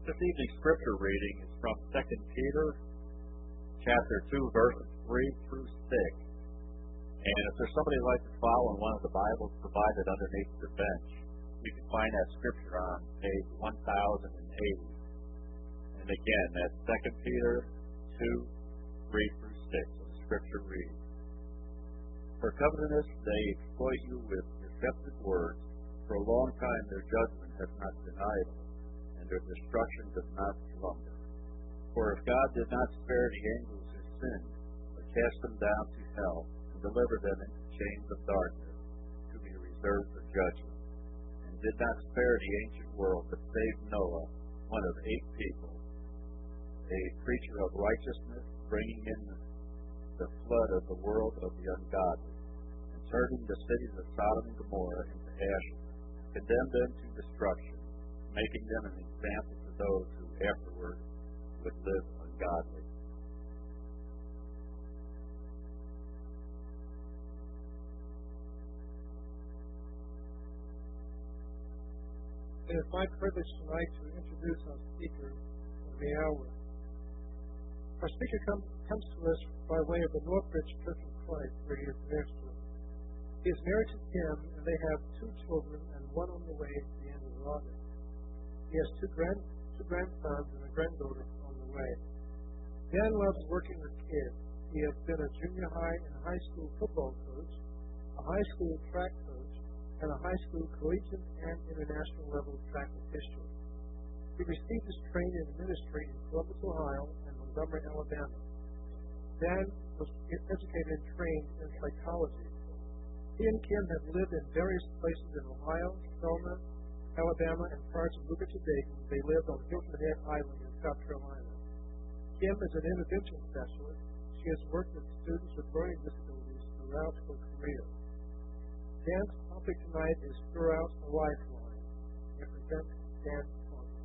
This evening's scripture reading is from 2 Peter chapter 2, verses 3 through 6. And if there's somebody who'd like to follow in one of the Bibles provided underneath the bench, you can find that scripture on page 1080. And again, that's 2 Peter 2, 3 through 6. The scripture reads, "For covetousness they exploit you with deceptive words. For a long time their judgment has not been idle, and their destruction does not slumber. For if God did not spare the angels who sinned, but cast them down to hell, and delivered them into chains of darkness, to be reserved for judgment, and did not spare the ancient world, but saved Noah, one of 8 people, a preacher of righteousness, bringing in the flood of the world of the ungodly, and turning the cities of Sodom and Gomorrah into ashes, condemned them to destruction, making them an example to those who afterward would live ungodly." It is my privilege tonight to introduce our speaker of the hour. Our speaker comes to us by way of the Northbridge Church of Christ, where he is ministering. He is married to Kim, and they have 2 children and 1 on the way at the end of August. He has 2 grandsons and a granddaughter on the way. Dan loves working with kids. He has been a junior high and high school football coach, a high school track coach, and a high school collegiate and international level track official. He received his training in ministry in Columbus, Ohio, and Montgomery, Alabama. Dan was educated and trained in psychology. He and Kim have lived in various places in Ohio, Selma, Alabama, and prior to moving to Dayton, they lived on Hilton Head Island in South Carolina. Kim is an intervention specialist. She has worked with students with learning disabilities throughout her career. Dan's topic tonight is Throughout a Lifeline. It presents Dan Thompson.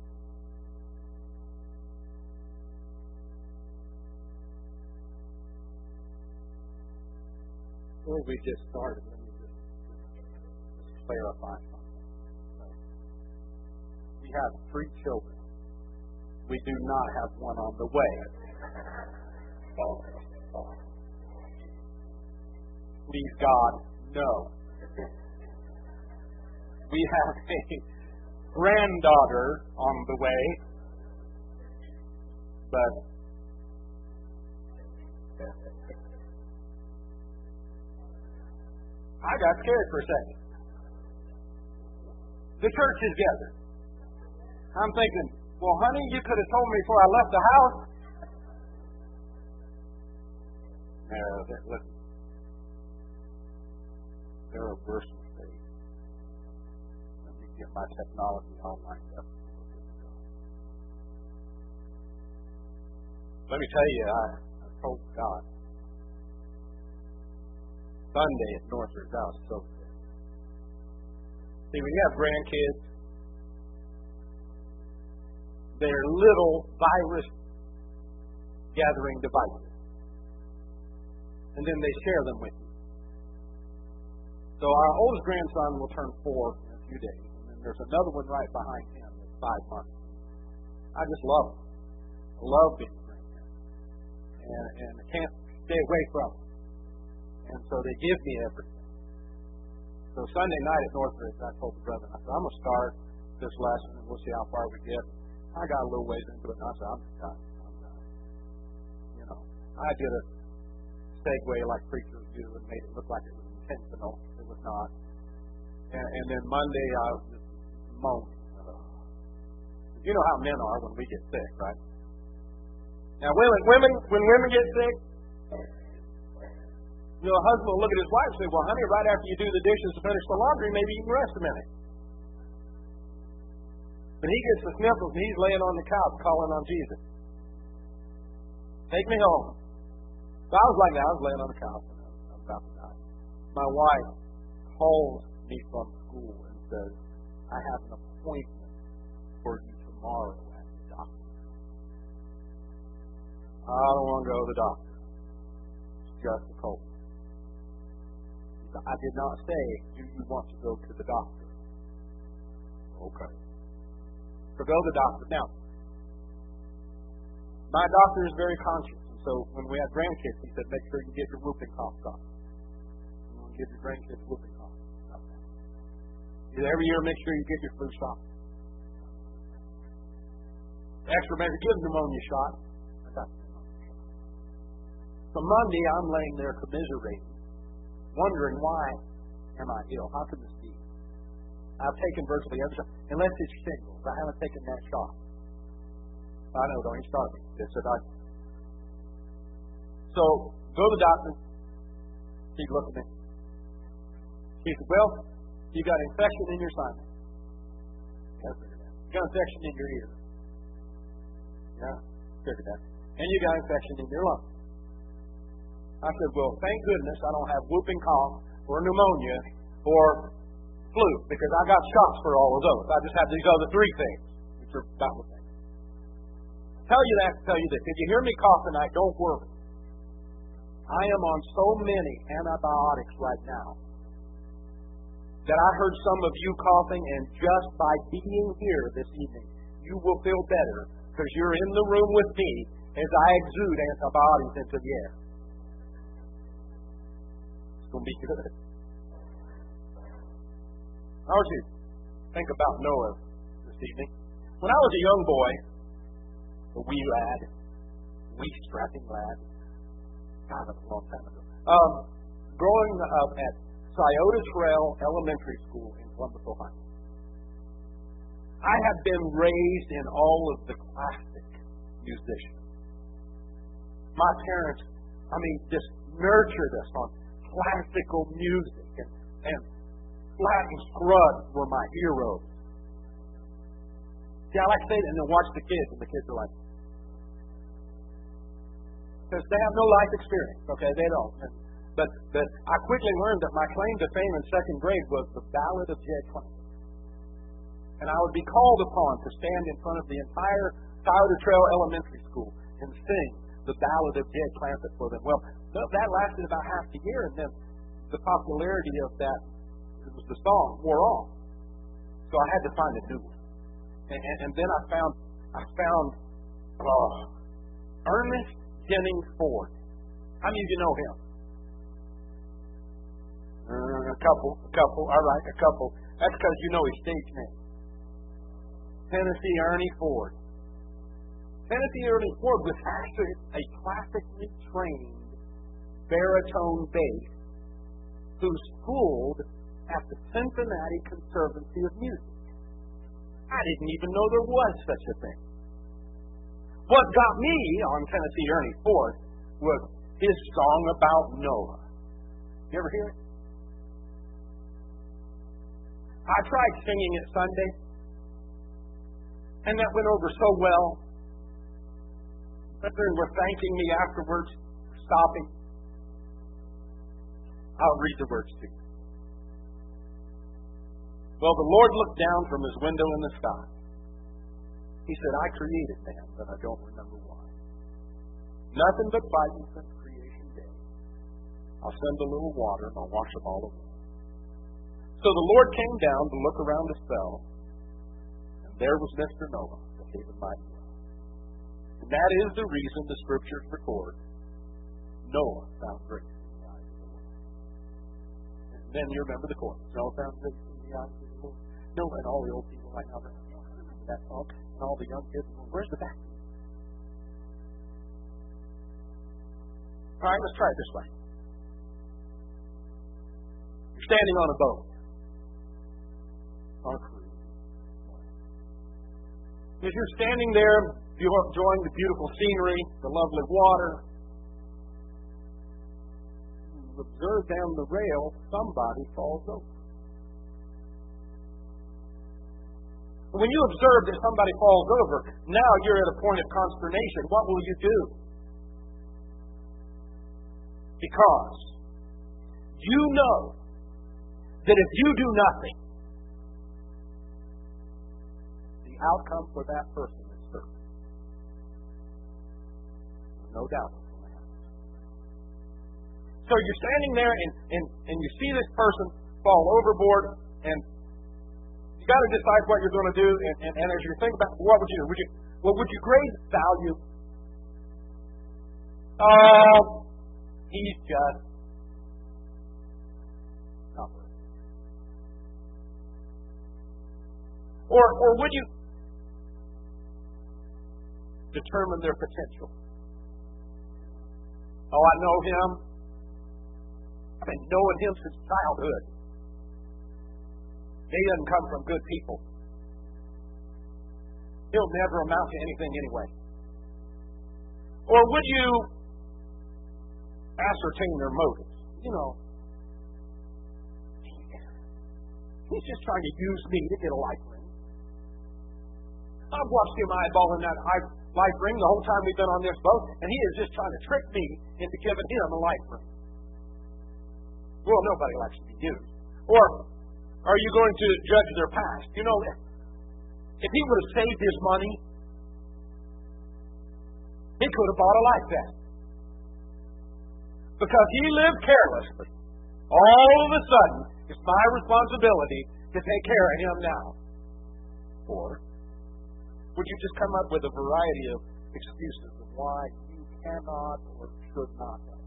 Before we get started, let me just clarify something. We have 3 children. We do not have 1 on the way. Please God, no. We have a granddaughter on the way, but I got scared for a second. The church is gathered. I'm thinking, well, honey, you could have told me before I left the house. Listen, there are worse mistakes. Let me get my technology all lined up. Let me tell you, I told God Sunday at Northridge, I was so sick. See, when you have grandkids, they're little virus gathering devices. And then they share them with you. So our oldest grandson will turn 4 in a few days. And then there's another one right behind him that's 5 months. I just love them. I love being a grandparent. And I can't stay away from them. And so they give me everything. So Sunday night at Northridge, I told the brother, I said, I'm going to start this lesson and we'll see how far we get. I got a little ways into it, and I said, I'm done. You know, I did a segue like preachers do and made it look like it was intentional. It was not. And then Monday, I was just moaning. You know how men are when we get sick, right? Now, when women get sick, you know, a husband will look at his wife and say, well, honey, right after you do the dishes and finish the laundry, maybe you can rest a minute. But he gets the sniffles and he's laying on the couch calling on Jesus. Take me home. So I was like that. I was laying on the couch and I was about to die. My wife calls me from school and says, I have an appointment for you tomorrow at the doctor. I don't want to go to the doctor. It's just a cold. I did not say, do you want to go to the doctor? Okay. So go to the doctor. Now, My doctor is very conscious. And so when we have grandkids, he said, make sure you get your whooping cough shot. You want to give your grandkids whooping cough. Every year, make sure you get your flu shot. Extra measure, give pneumonia shot. I got the pneumonia shot. So Monday, I'm laying there commiserating, wondering why am I ill? How can this be? I've taken virtually every shot, unless it's shingles. I haven't taken that shot. I know, don't even start me. It's a doctor. So, go to the doctor. He looked at me. He said, well, you got infection in your sinus. You got infection in your ear. Yeah, figured that. And you got infection in your lungs. I said, well, thank goodness I don't have whooping cough or pneumonia or flu, because I got shots for all of those. I just have these other three things, which are about the same. Tell you that to tell you this. If you hear me cough tonight, don't worry. I am on so many antibiotics right now that I heard some of you coughing, and just by being here this evening, you will feel better because you're in the room with me as I exude antibiotics into the air. It's going to be good. I want you to think about Noah this evening. When I was a young boy, a wee lad, wee strapping lad, God, that's a long time ago, growing up at Scioto Trail Elementary School in Columbus, Ohio. I have been raised in all of the classic musicians. My parents, just nurtured us on classical music, and Latin Scruggs were my heroes. See, I like to say that and then watch the kids, and the kids are like, because they have no life experience, okay? They don't. But I quickly learned that my claim to fame in second grade was the Ballad of Jed Clampett. And I would be called upon to stand in front of the entire Scioto Trail Elementary School and sing the Ballad of Jed Clampett for them. Well, that lasted about half the year, and then the popularity of that, the song, wore off. So I had to find a new one. And then I found Ernest Jennings Ford. How many of you know him? A couple. All right, a couple. That's because you know his stage name. Tennessee Ernie Ford. Tennessee Ernie Ford was actually a classically trained baritone bass who schooled at the Cincinnati Conservancy of Music. I didn't even know there was such a thing. What got me on Tennessee Ernie Ford was his song about Noah. You ever hear it? I tried singing it Sunday, and that went over so well. Brethren were thanking me afterwards for stopping. I'll read the words to you. Well, the Lord looked down from his window in the sky. He said, I created man, but I don't remember why. Nothing but fighting since creation day. I'll send a little water and I'll wash them all away. So the Lord came down to look around the cell, and there was Mr. Noah, the hated mighty well. And that is the reason the Scriptures record Noah found grace in the eyes of the Lord. And then you remember the chorus. Noah found grace in the eyes of the Lord. Noah, and all the old people right now, remember that song, and all the young kids, where's the back? All right, let's try it this way. You're standing on a boat. On a cruise. As you're standing there, enjoying the beautiful scenery, the lovely water, you observe down the rail, somebody falls over. When you observe that somebody falls over, now you're at a point of consternation. What will you do? Because you know that if you do nothing, the outcome for that person is certain. No doubt. So you're standing there and you see this person fall overboard, and you got to decide what you're going to do. And as you think about what would you do? Would you grade value? Oh, he's just not worth it. Or would you determine their potential? Oh, I know him. I've been knowing him since childhood. He doesn't come from good people. He'll never amount to anything anyway. Or would you ascertain their motives? You know, he's just trying to use me to get a life ring. I've watched him eyeballing that life ring the whole time we've been on this boat, and he is just trying to trick me into giving him a life ring. Well, nobody likes to be used. Or are you going to judge their past? You know, if he would have saved his money, he could have bought a life vest. Because he lived carelessly, all of a sudden, it's my responsibility to take care of him now. Or would you just come up with a variety of excuses of why you cannot or should not help?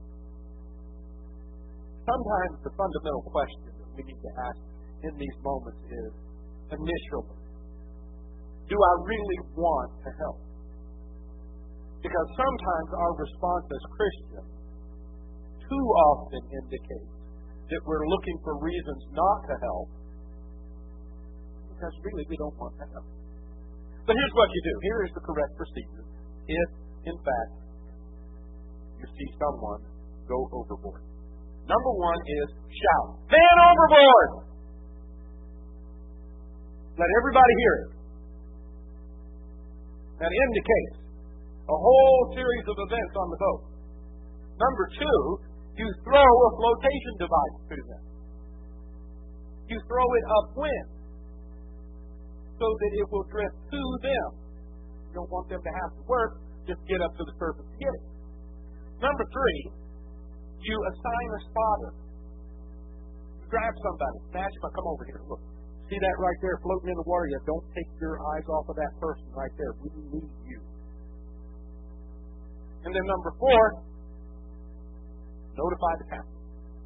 Sometimes the fundamental question that we need to ask in these moments is, initially, do I really want to help? Because sometimes our response as Christians too often indicates that we're looking for reasons not to help because really we don't want to help. But here's what you do. Here is the correct procedure. If, in fact, you see someone go overboard. Number one is shout, "Man overboard!" Let everybody hear it. That indicates a whole series of events on the boat. Number two, you throw a flotation device to them. You throw it upwind so that it will drift to them. You don't want them to have to work, just get up to the surface to get it. Number three, you assign a spotter. You grab somebody, snatch them, come over here, look. See that right there floating in the water? You don't take your eyes off of that person right there. We need you. And then number four, notify the captain.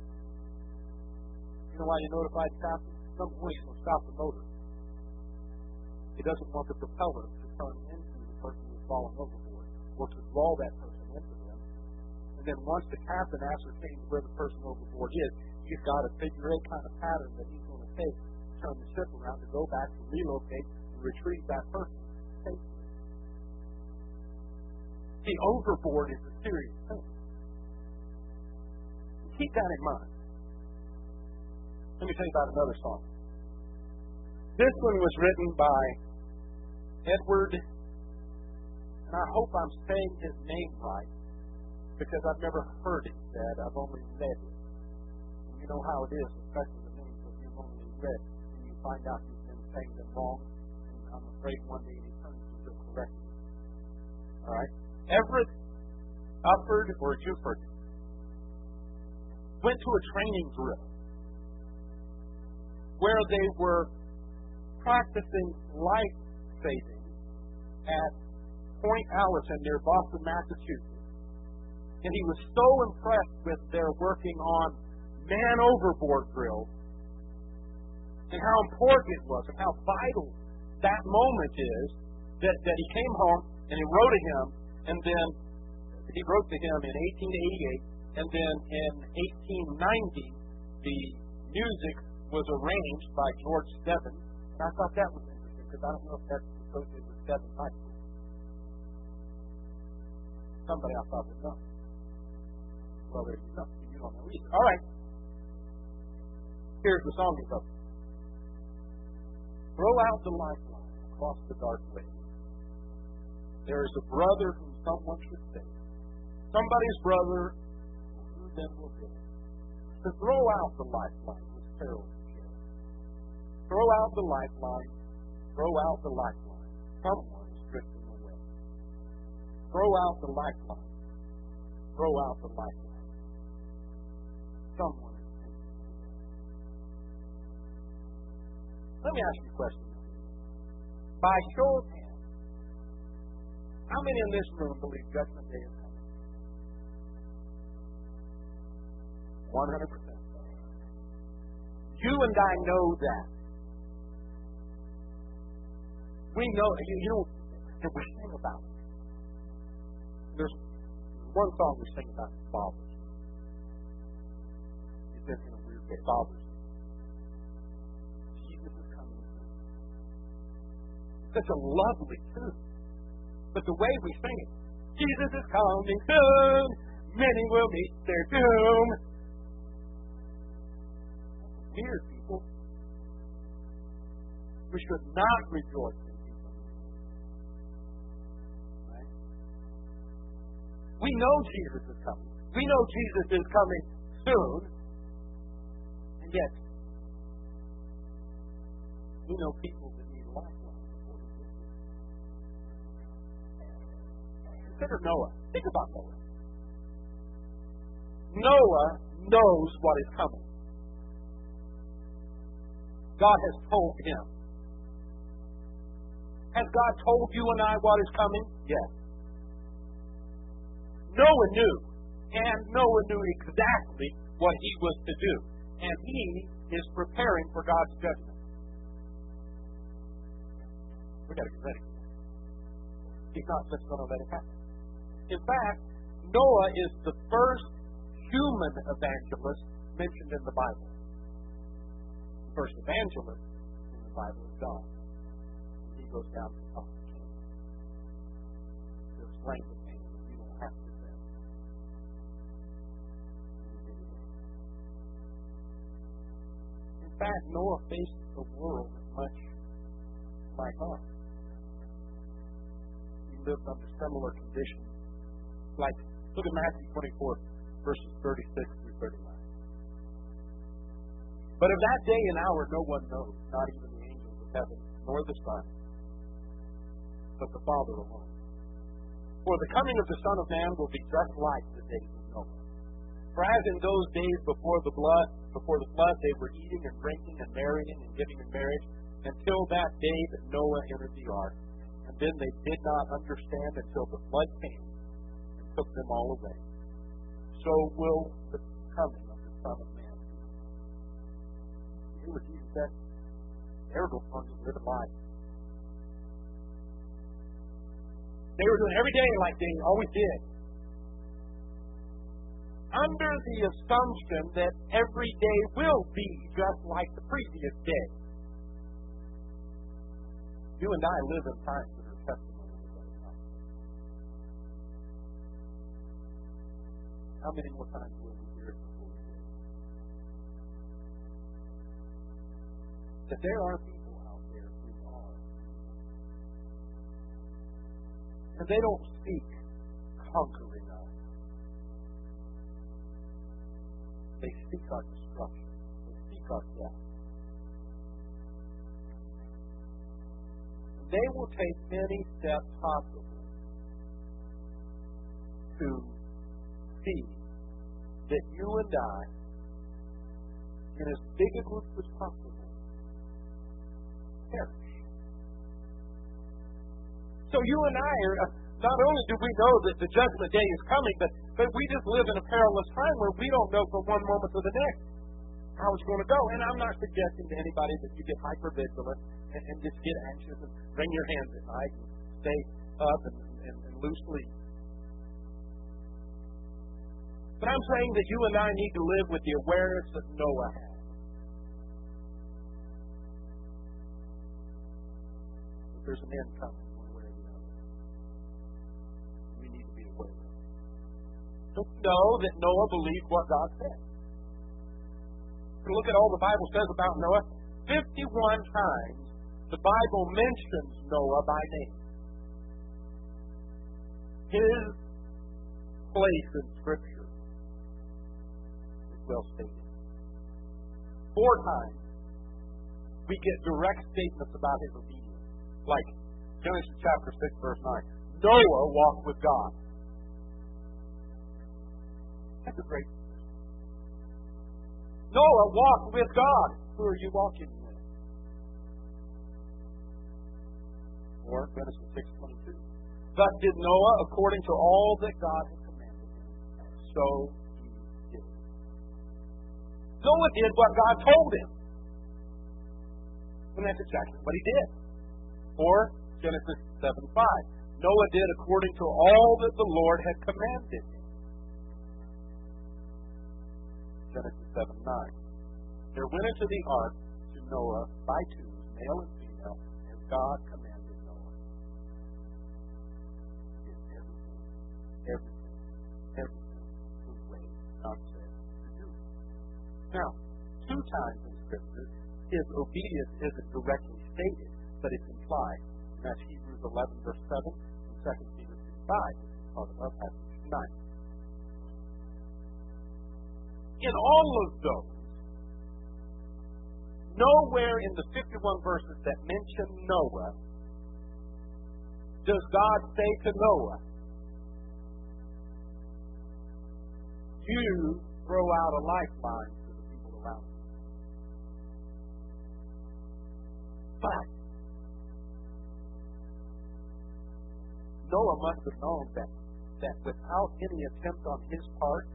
You know why you notify the captain? Number one, he's going to stop the motor. He doesn't want the propeller to turn into the person who's falling overboard or to draw that person into them. And then once the captain ascertains where the person overboard is, he's got a figure-8 kind of pattern that he's going to take to turn the ship around to go back, to relocate, and retrieve that person safely. See, overboard is a serious thing. Keep that in mind. Let me tell you about another song. This one was written by Edward, and I hope I'm saying his name right, because I've never heard it said. I've only read it. And you know how it is, especially the names that you've only read, and you find out you've been saying them wrong, and I'm afraid one day in eternity you'll correct me. All right? Everett, Uppard, or Juford went to a training drill where they were practicing life saving at Point Allison near Boston, Massachusetts. And he was so impressed with their working on man overboard drills and how important it was and how vital that moment is that he came home and he wrote to him, and then he wrote to him in 1888, and then in 1890 the music was arranged by George Stebbins. And I thought that was interesting because I don't know if that's associated with Stebbins High School. Somebody I thought would know. Well, there's nothing you don't know either. All right. Here's the song he wrote. Throw out the lifeline across the dark way. There is a brother whom someone should save. Somebody's brother who then will be. To throw out the lifeline was perilous. Throw out the lifeline. Throw out the lifeline. Someone is drifting away. Throw out the lifeline. Throw out the lifeline. Someone is drifting away. Let me ask you a question. By show of hands, how many in this room believe Judgment Day is coming? 100%. You and I know that. We know, and we sing about it. There's one song we sing about fathers. He says in a weird way, fathers. Jesus is coming soon. Such a lovely tune. But the way we sing it, Jesus is coming soon. Many will meet their doom. Weird, people. We should not rejoice in people. Right? We know Jesus is coming. We know Jesus is coming soon. And yet, we know people that need lifelines before he gets here. Consider Noah. Think about Noah. Noah knows what is coming. God has told him. Has God told you and I what is coming? Yes. Noah knew. And Noah knew exactly what he was to do. And he is preparing for God's judgment. We've got to get ready. He's not just going to let it happen. In fact, Noah is the first human evangelist mentioned in the Bible. The first evangelist in the Bible is God. He goes down to the top of the king to explain to him that you don't have to sin. In fact, Noah faced the world much like us. He lived under similar conditions. Like, look at Matthew 24, verses 36 through 39. But of that day and hour no one knows, not even the angels of heaven, nor the Son, but the Father alone. For the coming of the Son of Man will be just like the days of Noah. For as in those days before the flood, they were eating and drinking and marrying and giving in marriage, until that day that Noah entered the ark. And then they did not understand until the flood came and took them all away. So will the coming of the Son of Man be. You hear what Jesus said? They were going to live a life. They were doing every day like they always did. Under the assumption that every day will be just like the previous day. You and I live in times that are testimony of that time. How many more times will we hear it before we do? That there are people out there who are. And they don't seek conquering us. They seek our destruction. They seek our death. And they will take any steps possible to see that you and I, in as big a group as possible, perish. So you and I are, not only do we know that the judgment day is coming, but we just live in a perilous time where we don't know from one moment to the next how it's going to go. And I'm not suggesting to anybody that you get hypervigilant and just get anxious and wring your hands at night and stay up and lose sleep. But I'm saying that you and I need to live with the awareness that Noah had. That there's an end coming. Don't you know that Noah believed what God said? Look at all the Bible says about Noah. 51 times the Bible mentions Noah by name. His place in Scripture is well stated. 4 times we get direct statements about his obedience. Like Genesis chapter 6, verse 9. Noah walked with God. That's a great decision. Noah walked with God. Who are you walking with? Or Genesis 6:22. Thus did Noah according to all that God had commanded him. So he did. Noah did what God told him. And that's exactly what he did. Or Genesis 7:5. Noah did according to all that the Lord had commanded him. Genesis 7:9. There went into the ark to Noah by twos, male and female, as God commanded Noah. Did everything the way God said to do. Now, 2 times in Scripture, his obedience isn't directly stated, but it's implied. And that's Hebrews 11, verse 7, and 2 Peter 2:5, which is part of our passage tonight. In all of those, nowhere in the 51 verses that mention Noah does God say to Noah, you throw out a lifeline to the people around you. But Noah must have known that without any attempt on his part,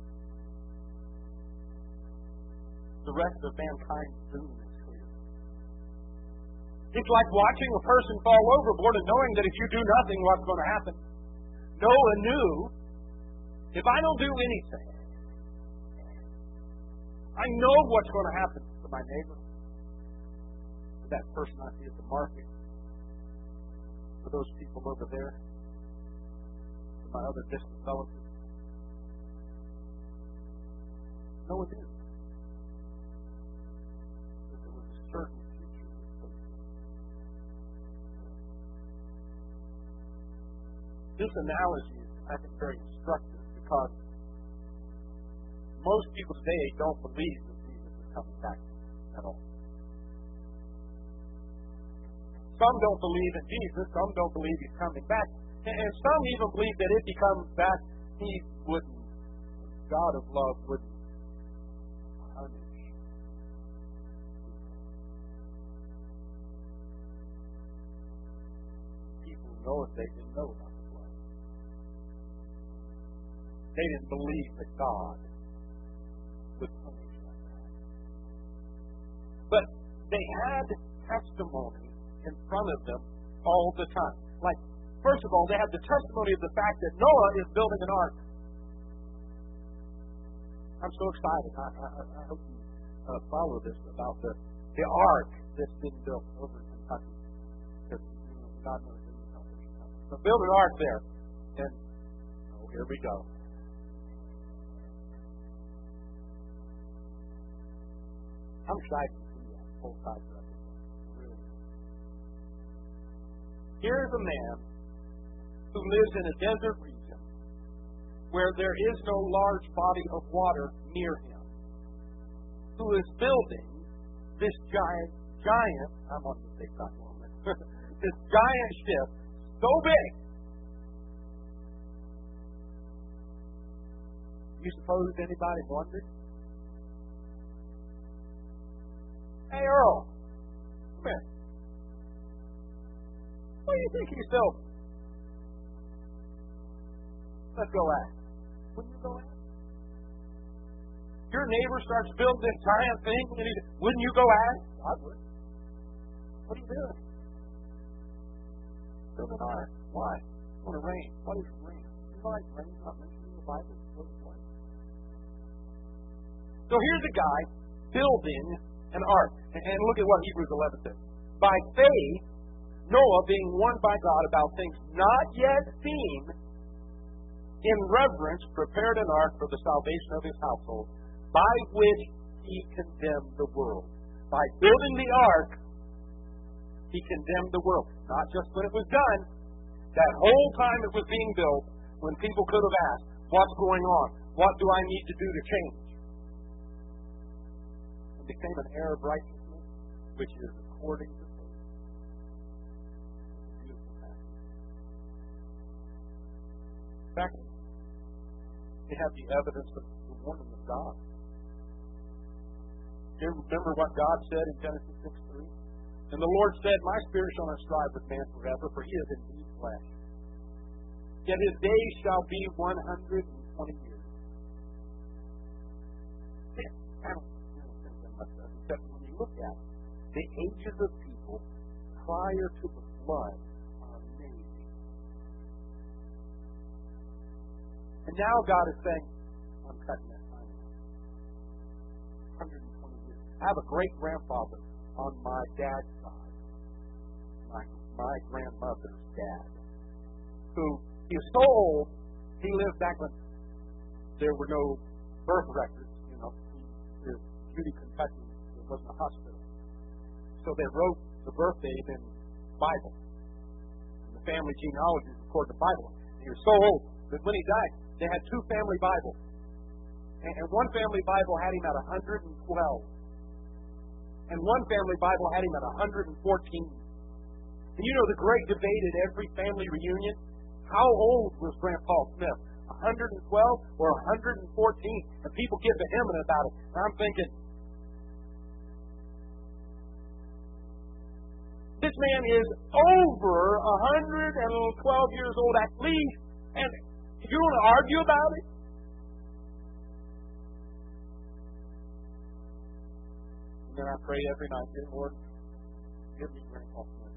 the rest of mankind's doom is clear. It's like watching a person fall overboard and knowing that if you do nothing, what's going to happen? Noah knew, if I don't do anything, I know what's going to happen to my neighbor, to that person I see at the market, to those people over there, to my other distant relatives. Noah knew. Certain future. This analogy is, I think, very instructive because most people today don't believe that Jesus is coming back at all. Some don't believe in Jesus, some don't believe he's coming back, and some even believe that if he comes back, he wouldn't, God of love wouldn't punish. Know if they didn't know about the blood. They didn't believe that God would punish like that. But they had testimony in front of them all the time. Like, first of all, they had the testimony of the fact that Noah is building an ark. I'm so excited. I hope you follow this about the ark that's been built over in Kentucky. Because God knows. So build an ark there. And, here we go. I'm excited to see that whole side of it. Really. Here's a man who lives in a desert region where there is no large body of water near him, who is building this giant, I'm on the TikTok moment, this giant ship, so big. You suppose anybody wondered? Hey, Earl, come here. What do you think he's building? Let's go ask. Wouldn't you go ask? Your neighbor starts building this giant thing, wouldn't you go ask? I would. What are you doing? Build an ark. Why? It's going to rain. What is rain? You know, like rain not mentioned in the Bible. So here's a guy building an ark. And look at what Hebrews 11 says. By faith, Noah, being warned by God about things not yet seen, in reverence prepared an ark for the salvation of his household, by which he condemned the world. By building the ark, he condemned the world. Not just when it was done, that whole time it was being built, when people could have asked, what's going on? What do I need to do to change? It became an heir of righteousness, which is according to faith. Beautiful passage. Second, you have the evidence of the warning of God. You remember what God said in Genesis 6:3? And the Lord said, my spirit shall not strive with man forever, for he is indeed flesh. Yet his days shall be 120 years. look at it, the ages of people prior to the flood are amazing. And now God is saying, I'm cutting that time. 120 years. I have a great-grandfather on my dad's side, my grandmother's dad, who he was so old, he lived back when there were no birth records. He lived in Judy, Kentucky. There wasn't a hospital. So they wrote the birth date in the Bible. And the family genealogy recorded the Bible. And he was so old that when he died, they had two family Bibles. And one family Bible had him at 112. And one family Bible had him at 114. And you know the great debate at every family reunion? How old was Grandpa Smith? 112 or 114? And people get vehement about it. And I'm thinking, this man is over 112 years old at least. And you want to argue about it? And then I pray every night, dear Lord, give me Grandpa Smith.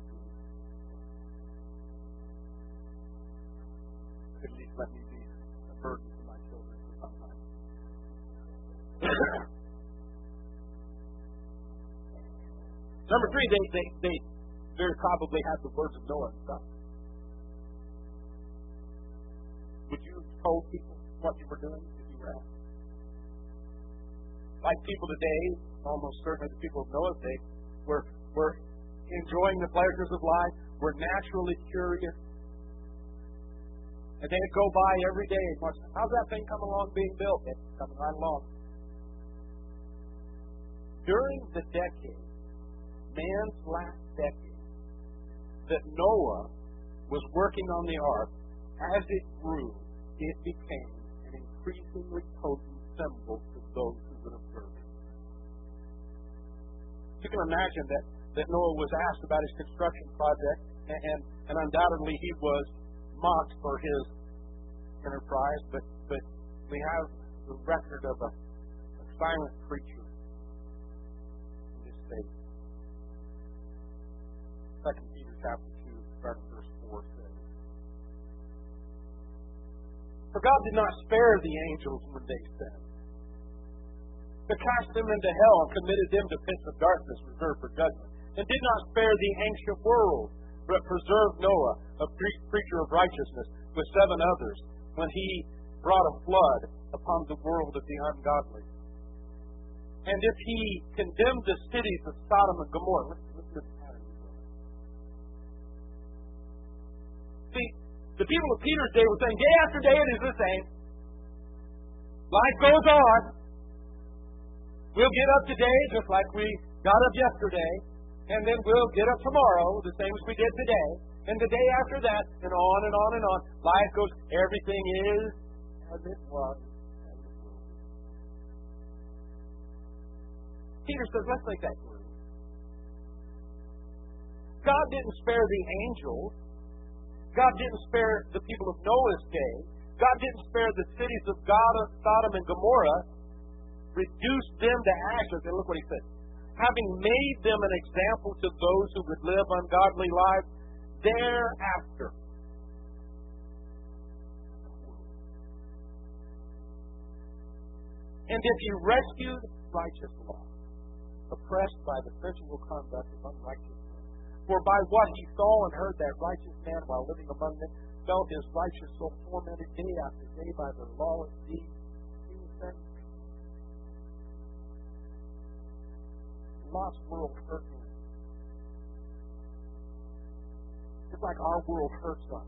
Could at least let me be a burden to my children for some time. Number three, they very probably had the words of Noah and stuff. Would you have told people what you were doing if you were asked? Like people today, almost certainly the people of Noah's day, were enjoying the pleasures of life, were naturally curious. And they'd go by every day and watch, how's that thing come along being built? It's coming right along. During the decade, man's last decade, that Noah was working on the ark, as it grew, it became an increasingly potent symbol to those who would observe it. You can imagine that Noah was asked about his construction project, and undoubtedly he was mocked for his enterprise, but we have the record of a silent preacher in this state. 2 Peter chapter 2, starting verse 4 says, "For God did not spare the angels when they sinned, but cast them into hell and committed them to pits of darkness reserved for judgment, and did not spare the ancient world, but preserved Noah, a preacher of righteousness, with 7 others, when he brought a flood upon the world of the ungodly. And if he condemned the cities of Sodom and Gomorrah," listen to the pattern. See, the people of Peter's day were saying, day after day it is the same. Life goes on. We'll get up today just like we got up yesterday, and then we'll get up tomorrow the same as we did today, and the day after that, and on and on and on. Life goes, everything is as it was, as it will be. Peter says, let's make that clear. God didn't spare the angels. God didn't spare the people of Noah's day. God didn't spare the cities of Sodom and Gomorrah, reduced them to ashes. And look what he said. Having made them an example to those who would live ungodly lives thereafter. And if he rescued righteous law, oppressed by the sensual conduct of unrighteous men, for by what he saw and heard that righteous man while living among them felt his righteous soul tormented day after day by their lawless deeds, he was sent. Lost world hurt him. Just like our world hurts us.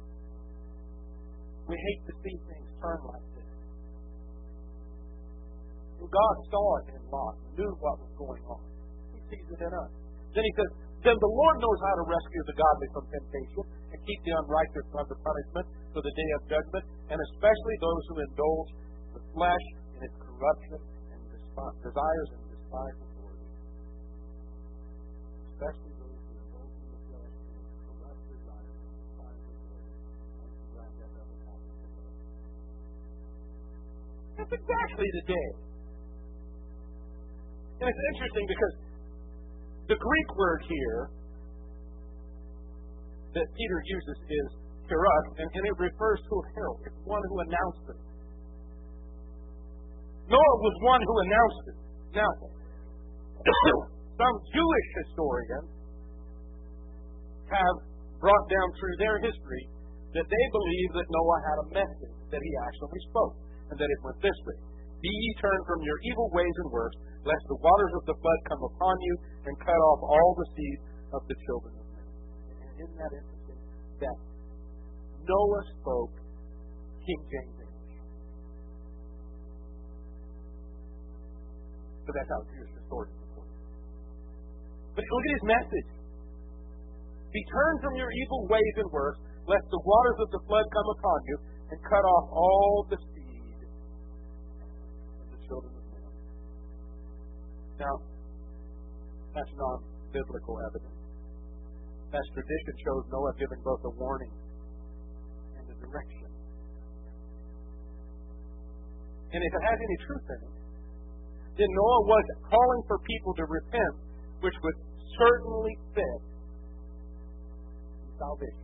We hate to see things turn like this. And God saw it in Lot, knew what was going on. He sees it in us. Then he says, then the Lord knows how to rescue the godly from temptation and keep the unrighteous under punishment for the day of judgment, and especially those who indulge the flesh in its corruption and desires and despise authority. Especially those who indulge in the flesh in its corrupt desires and despise authority, and who grant that other happen to them. That's exactly the day. And it's interesting because The Greek word here that Peter uses is keros, and it refers to a herald. It's one who announced it. Noah was one who announced it. Now, some Jewish historians have brought down through their history that they believe that Noah had a message that he actually spoke, and that it went this way: "Be ye turned from your evil ways and works, lest the waters of the flood come upon you and cut off all the seed of the children of men." And isn't that interesting? That Noah spoke King James English. So that's how Jewish historians report it. But look at his message. "Be turned from your evil ways and works, lest the waters of the flood come upon you and cut off all the seed of the children of men." Now, that's non-biblical evidence. As tradition shows Noah giving both a warning and a direction. And if it has any truth in it, then Noah was calling for people to repent, which would certainly fit salvation.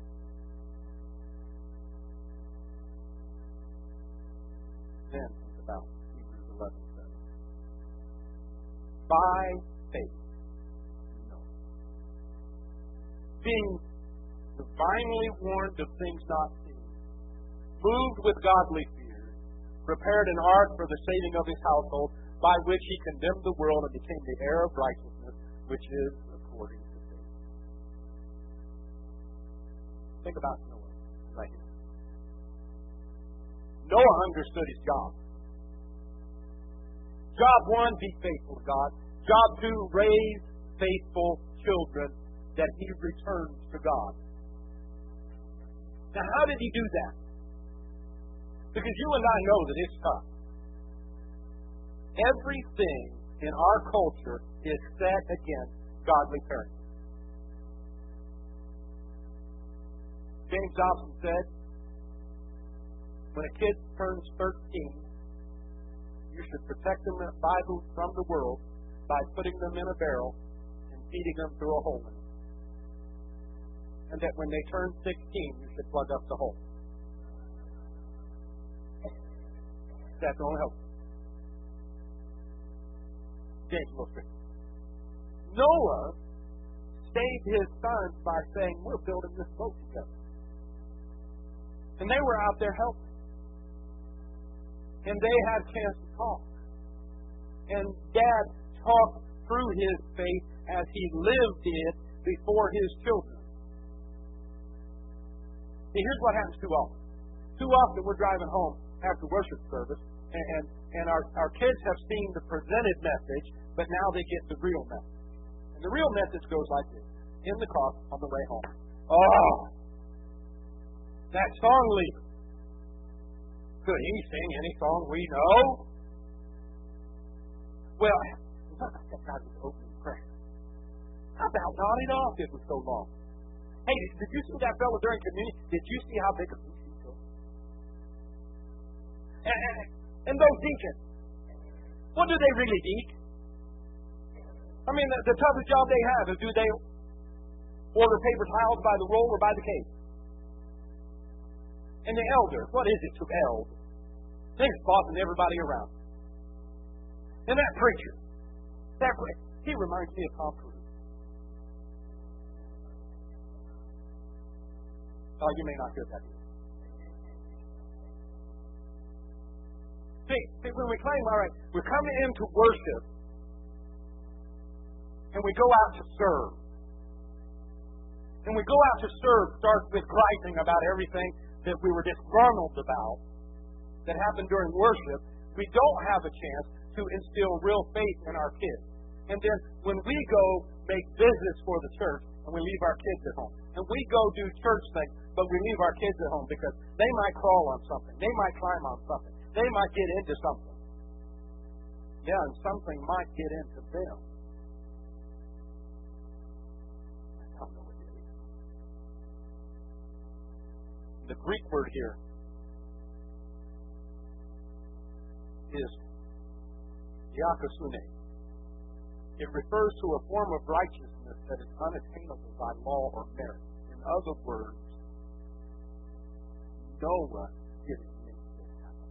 Then think about Hebrews 11:7. By faith, being divinely warned of things not seen, moved with godly fear, prepared an ark for the saving of his household, by which he condemned the world and became the heir of righteousness, which is according to faith. Think about Noah right here. Noah understood his job. Job 1, be faithful to God. Job 2, raise faithful children that he returns to God. Now, how did he do that? Because you and I know that it's tough. Everything in our culture is set against godly parenting. James Dobson said, when a kid turns 13, you should protect them from the world by putting them in a barrel and feeding them through a hole in it. And that when they turn 16, you should plug up the hole. That's the only hope. James Wilson. Noah saved his sons by saying, we're building this boat together. And they were out there helping. And they had a chance to talk. And Dad talked through his faith as he lived it before his children. See, here's what happens too often. Too often we're driving home after worship service, and our kids have seen the presented message, but now they get the real message. And the real message goes like this. In the car on the way home. Oh! That song leader. Could he sing any song we know? Well, that God was opening prayer. How about not it off? It was so long. Hey, did you see that fellow during communion? Did you see how big a piece he took? And those deacons, what do they really deek? I mean, the toughest job they have is, do they order paper towels by the roll or by the case? And the elder, what is it to eld? They're bossing everybody around. And that preacher, he reminds me of Tom Cruise. Oh, you may not hear that either. See, when we claim, all right, we're coming into worship, and we go out to serve. And we go out to serve starts with griping about everything that we were disgruntled about that happened during worship. We don't have a chance to instill real faith in our kids. And then when we go make business for the church and we leave our kids at home, and we go do church things, but we leave our kids at home because they might crawl on something, they might climb on something, they might get into something. Yeah, and something might get into them. I don't know what it is. The Greek word here is diakosune. It refers to a form of righteousness that is unattainable by law or merit. In other words, Noah didn't make this happen.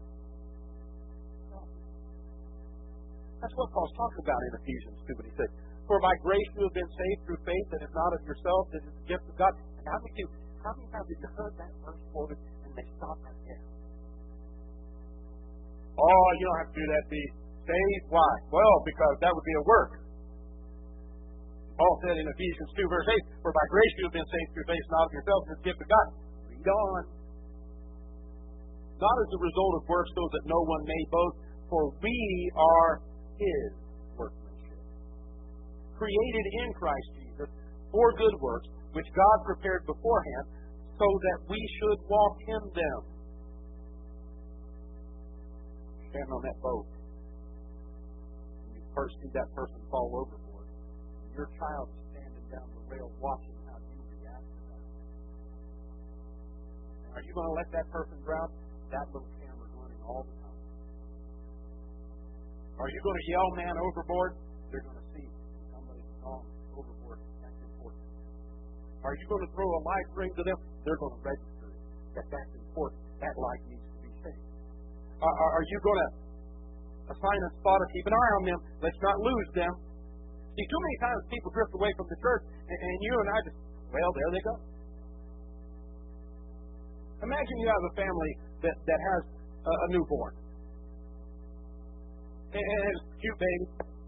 That's what Paul's talking about in Ephesians 2 when he says, "For by grace you have been saved through faith, that is not of yourselves, it is the gift of God." And how many times have you heard that verse quoted and they stop right there? Oh, you don't have to do that to be saved. Why? Well, because that would be a work. Paul said in Ephesians 2, verse 8, "For by grace you have been saved through faith, not of yourselves, it is the gift of God." Read on. "Not as a result of works, so that no one may boast, for we are His workmanship, created in Christ Jesus for good works, which God prepared beforehand, so that we should walk in them." Stand on that boat, and you first see that person fall overboard, and your child is standing down the rail watching how you react to that. And are you going to let that person drown? That little camera's running all the time. Are you going to yell, "Man, overboard"? They're going to see somebody's gone overboard. That's important. Are you going to throw a life ring to them? They're going to register that that's important. That life needs to be saved. Are you going to assign a spot or keep an eye on them? Let's not lose them. See, too many times people drift away from the church, and you and I just, well, there they go. Imagine you have a family that has a newborn. And it's a cute baby.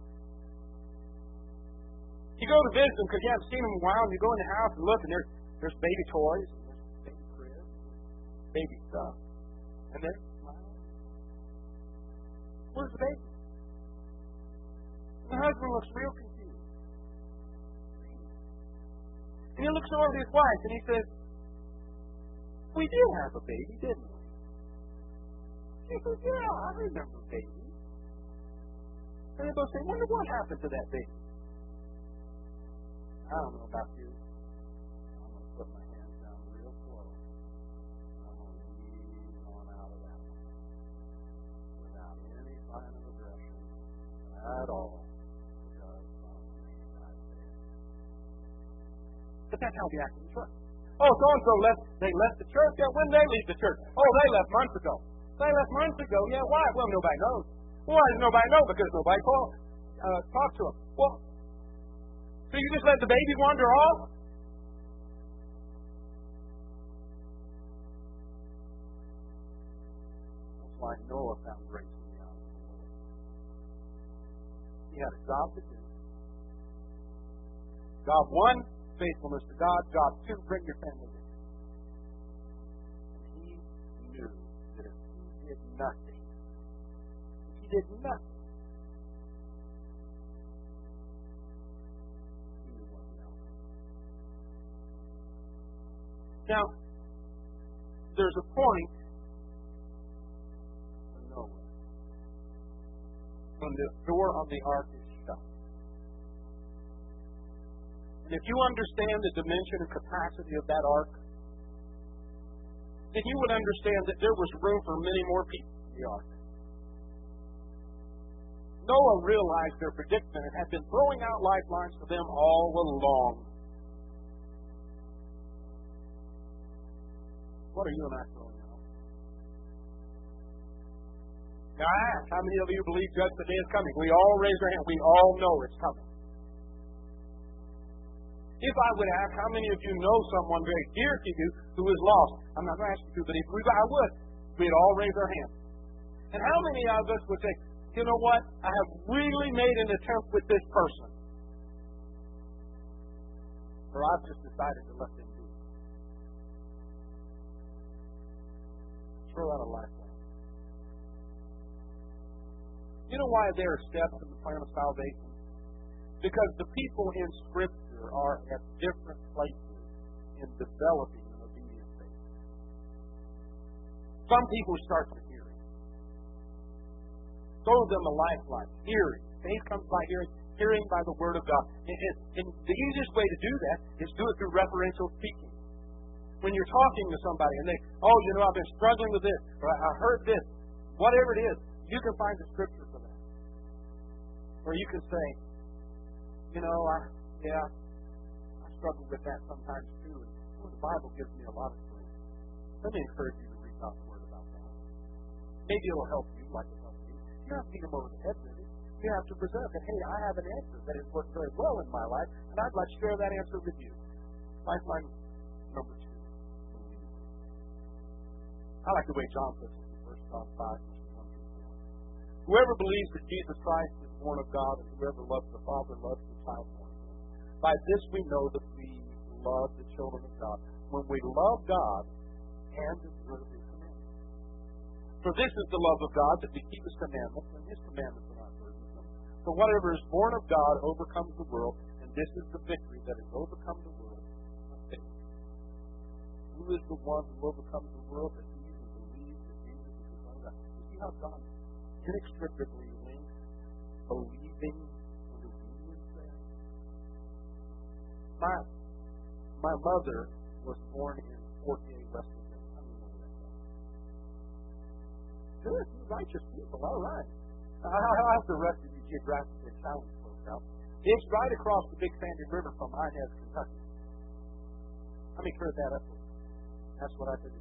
You go to visit them because you haven't seen them in a while, and you go in the house and look, and there's baby toys, and there's baby cribs, baby stuff. And then, where's the baby? And the husband looks real confused. And he looks over to his wife, and he says, "We did have a baby, didn't we?" She says, "Yeah, I remember baby." And they both say, "Wonder what happened to that baby?" I don't know about you. I'm going to put my hands down real slow. I'm going to ease on out of that one without any sign of aggression at all. Because but that's how we act in the church. Oh, so-and-so they left the church. Yeah, when did they leave the church? Oh, they left months ago. They left months ago. Yeah, why? Well, nobody knows. Why does nobody know? Because nobody talked to them. Well, so you just let the baby wander off? That's why Noah found grace in the eyes of the Lord. He had a job to do. Job 1, faithfulness to God. Job 2, bring your family with you. And he knew that if he did nothing, Now, there's a point for Noah when the door on the ark is shut. And if you understand the dimension and capacity of that ark, then you would understand that there was room for many more people in the ark. Noah realized their predicament and had been throwing out lifelines to them all along. What are you and I throwing out? Now I ask, how many of you believe Judgment Day is coming? We all raise our hand. We all know it's coming. If I would ask, how many of you know someone very dear to you who is lost? I'm not going to ask you to, but if I would, we'd all raise our hand. And how many of us would say, you know what? I have really made an attempt with this person. Or I've just decided to let them do it. Throw out a lifeline. You know why there are steps in the plan of salvation? Because the people in Scripture are at different places in developing an obedient faith. Some people start with hearing. Throw them a lifeline. Hearing. Faith comes by hearing. Hearing by the Word of God. And the easiest way to do that is do it through referential speaking. When you're talking to somebody and they, I've been struggling with this, or I heard this, whatever it is, you can find the Scripture for that. Or you can say, I struggle with that sometimes too. And the Bible gives me a lot of strength. Let me encourage you to read God's Word about that. Maybe it'll help you like it helped me. You don't have to beat them over the head with it. You have to present that, hey, I have an answer that has worked very well in my life, and I'd like to share that answer with you. Lifeline number 2. I like the way John puts it in 1 John 5, verses 1 through 4. Whoever believes that Jesus Christ is born of God, and whoever loves the Father loves the child born of him. By this we know that we love the children of God, when we love God and observe His commandments. For this is the love of God, that we keep His commandments, and His commandments are not burdensome. For whatever is born of God overcomes the world, and this is the victory that has overcome the world, of faith. Who is the one who overcomes the world? That he who believes that Jesus is the Son of God. You see how God inextricably links believing and obedience there? My mother was born in Fort Hays, West Virginia. How many know that? Good, you righteous people. All right. I'll have the rest of you geographically challenged folks out. It's right across the Big Sandy River from Inez, Kentucky. Let me clear that up. That's what I did.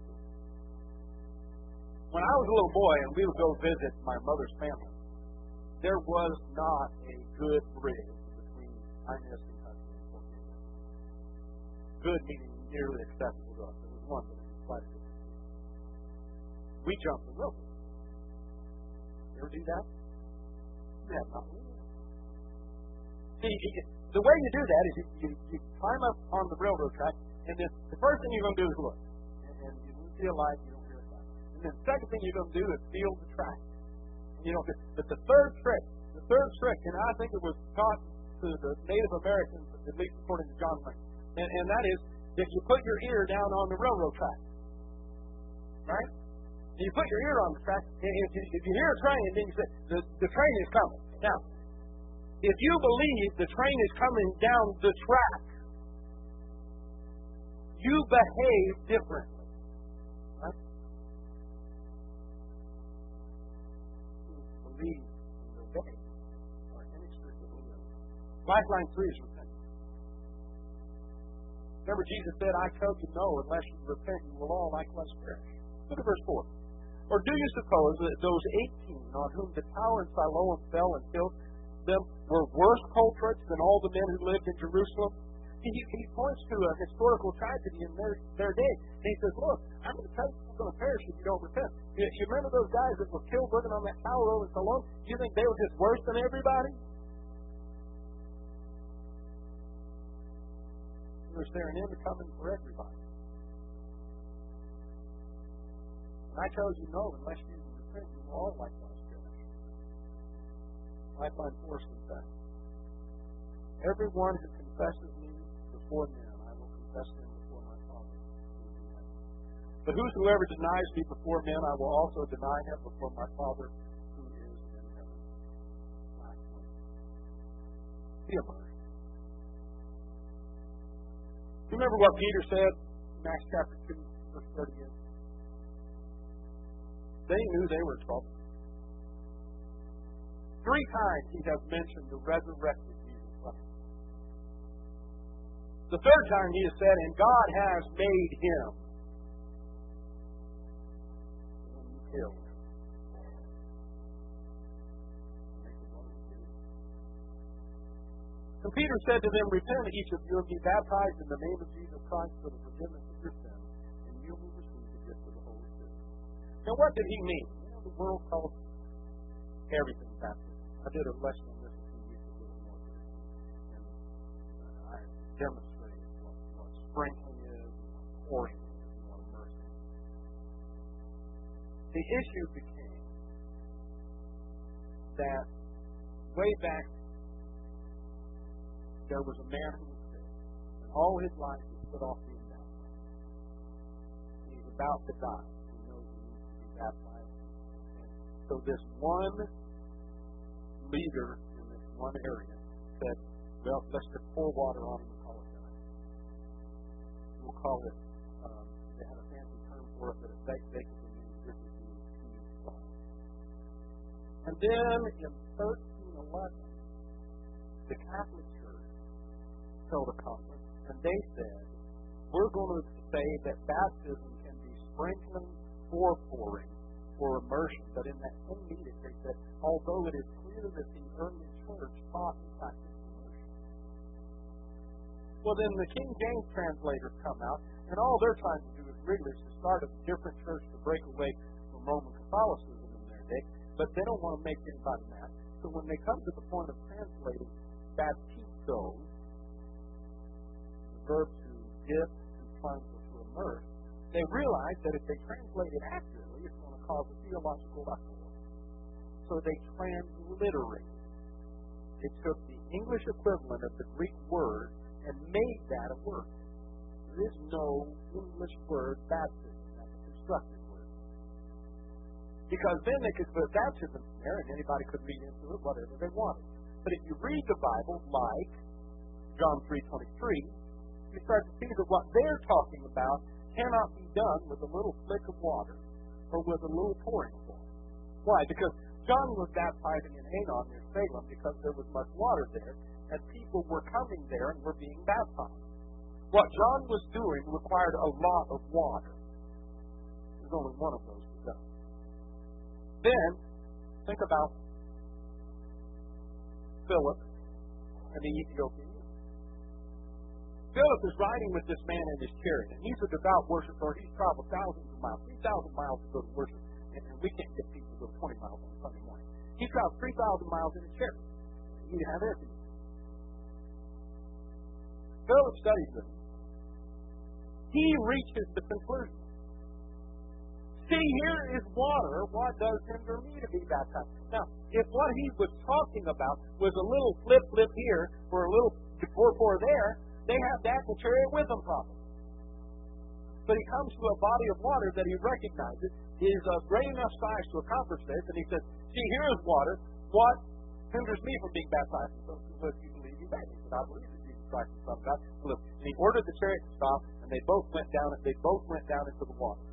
When I was a little boy and we would go visit my mother's family, there was not a good bridge between Inez, Kentucky and Fort Hays. Good meaning nearly accessible to us. There was one, but it was quite a distance. We jumped the rope. You ever do that? You have not. See, the way you do that is you climb up on the railroad track, and then the first thing you're going to do is look. And you don't see a light, you don't hear a sound. And then the second thing you're going to do is feel the track. And you don't get, but the third trick, and I think it was taught to the Native Americans, at least according to John Wayne, and that is that you put your ear down on the railroad track. Right? And you put your ear on the track, and if you hear a train, then you say, the train is coming. Now, if you believe the train is coming down the track, you behave differently. Right? Believe and obey are inextricably linked. Lifeline 3 is repentance. Remember, Jesus said, I tell you no, unless you repent, you will all likewise perish. Look at verse 4. Or do you suppose that those 18 on whom the tower in Siloam fell and killed them were worse culprits than all the men who lived in Jerusalem? He points to a historical tragedy in their day. And he says, look, I'm going to tell you you're going to perish if you don't repent. You remember those guys that were killed living on that tower over in Siloam? You think they were just worse than everybody? There's an end coming for everybody. And I tell you no, unless you repent, you will all likewise perish. Lifeline 4 is confession. Everyone who confesses me before men, I will confess him before my Father who is in heaven. But whosoever denies me before men, I will also deny him before my Father who is in heaven. Last one. Be immersed. You remember what Peter said in Acts chapter 2, verse 38? They knew they were in trouble. 3 times he has mentioned the resurrected Jesus Christ. The 3rd time he has said, and God has made him whom you killed. So Peter said to them, repent each of you and be baptized in the name of Jesus Christ for the forgiveness of your sins, and you will receive the gift of the Holy Spirit. Now what did he mean? The world calls everything baptism. I did a lesson on this a few weeks ago in North and I demonstrated what sprinkling is, what pouring is, and what immersing is. The issue became that way back there was a man who was sick, and all his life he put off being baptized. He's about to die. He knows he needs to be baptized. And so this one leader in this one area said, well, let's just pour water on him and call it done. We'll call it, they had a fancy term for it, but it basically means this is the community water. And then in 1311, the Catholic Church held a conference, and they said, we're going to say that baptism can be sprinkling or pouring or immersion. But in that same meeting, they said, although it is clear that the early church taught and practiced immersion. Well, then the King James translators come out, and all they're trying to do is really to start a different church to break away from Roman Catholicism in their day, but they don't want to make anybody mad. So when they come to the point of translating baptizo, the verb to dip, to plunge, or to immerse, they realize that if they translate it accurately, it's going to cause a theological uproar. So they transliterate. They took the English equivalent of the Greek word and made that a word. There is no English word baptism. That's a constructed word. Because then they could put baptism there and anybody could read into it whatever they wanted. But if you read the Bible like John 3:23, you start to see that what they're talking about cannot be done with a little flick of water or with a little pouring of water. Why? Because John was baptizing in Aenon near Salem because there was much water there and people were coming there and were being baptized. What John was doing required a lot of water. There's only one of those to go. Then, think about Philip and the Ethiopian. Philip is riding with this man in his chariot, and he's a devout worshiper. He's traveled thousands of miles, 3,000 miles to go to worship, and we can't get people to go 20 miles on Sunday morning. He traveled 3,000 miles in his chariot. He didn't have air conditioning. Philip studies with him. He reaches the conclusion. See, here is water. What does hinder me to be baptized? Now, if what he was talking about was a little flip here or a little pour there, they have that to carry it with them probably. But he comes to a body of water that he recognizes is of great enough size to accomplish this, and he says, see, here is water. What hinders me from being baptized? So, if you believe, you may. He said, I believe that Jesus Christ is the Son of God. Look, and he ordered the chariot to stop, and they both went down into the water.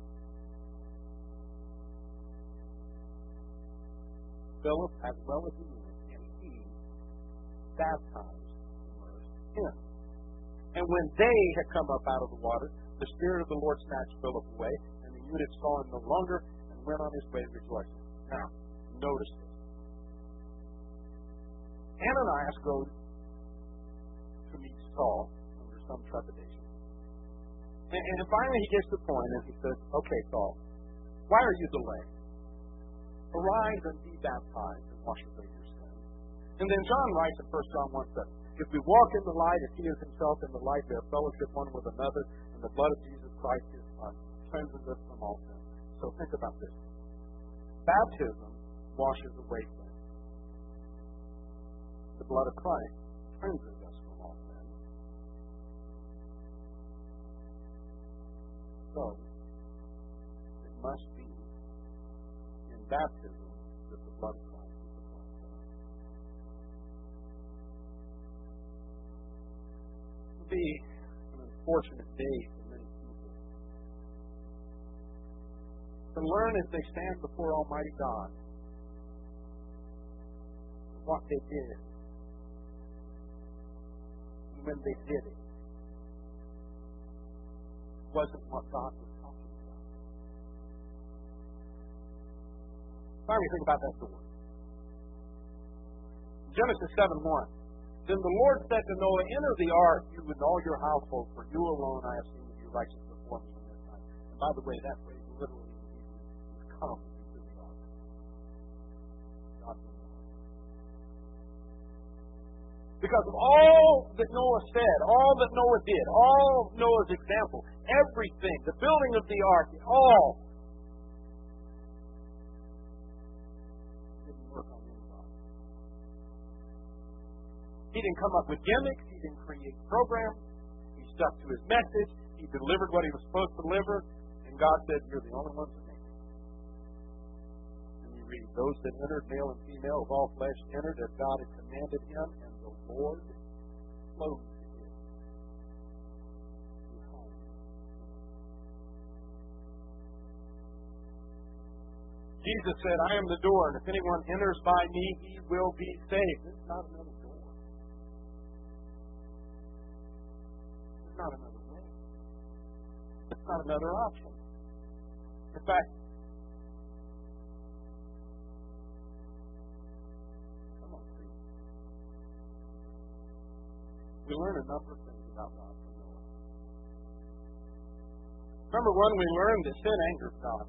Philip, as well as he knew it, and he baptized him. And when they had come up out of the water, the Spirit of the Lord snatched Philip away, and the eunuch saw him no longer and went on his way rejoicing. Now, notice this. Ananias goes to meet Saul under some trepidation. And finally he gets to the point and he says, okay, Saul, why are you delaying? Arise and be baptized and wash away your sins. And then John writes in 1 John 1:7, if we walk in the light as he is himself in the light, we have fellowship one with another, and the blood of Jesus Christ his Son cleanses us from all sin. So think about this. Baptism washes away sin. The blood of Christ cleanses us from all sin. So, it must be in baptism that the blood of Christ is applied. It will be an unfortunate day for many people to learn as they stand before Almighty God what they did and when they did it wasn't what God was talking about. Finally, think about that door. Genesis 7:1. Then the Lord said to Noah, enter the ark, you and all your household, for you alone I have seen that you righteous before me in this time. And by the way, that phrase literally means come into the ark. God will know. Because of all that Noah said, all that Noah did, all of Noah's example, everything, the building of the ark, all didn't work on anybody. He didn't come up with gimmicks. He didn't create programs. He stuck to his message. He delivered what he was supposed to deliver. And God said, you're the only ones that make it. And you read, those that entered, male and female of all flesh, entered as God had commanded him, and the Lord closed it behind him. Jesus said, I am the door, and if anyone enters by me, he will be saved. This is not another door. not another way. It's not another option. In fact, come on, please. We learn a number of things about God from Noah. Number one, we learned that sin angers God.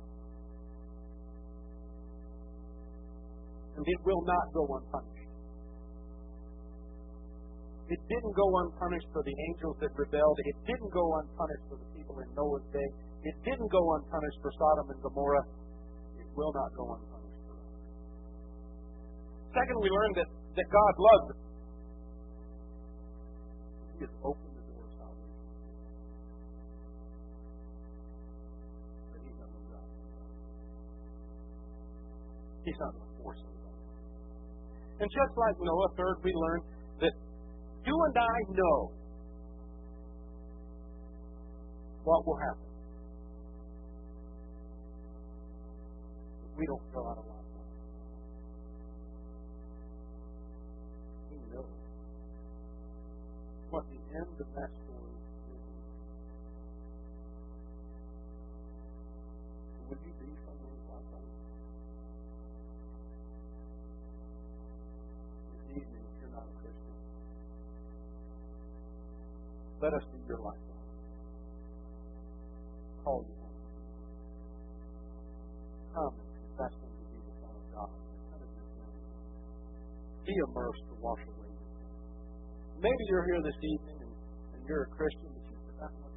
And it will not go unpunished. It didn't go unpunished for the angels that rebelled. It didn't go unpunished for the people in Noah's day. It didn't go unpunished for Sodom and Gomorrah. It will not go unpunished for us. Second, we learned that God loves us. He has opened the door of salvation. But He's not going to drive us. He's not going to force us. And just like Noah, third, we learned that you and I know what will happen if we don't fill out a lifeline. We know what the end of that story will be. Would you be someone like that? This evening, if you're not a Christian, let us be your lifeline. Call you home. Come and confess Him to be the Son of God. Repent of your sins. Be immersed to wash away your sins. Maybe you're here this evening and you're a Christian, but you've forgotten what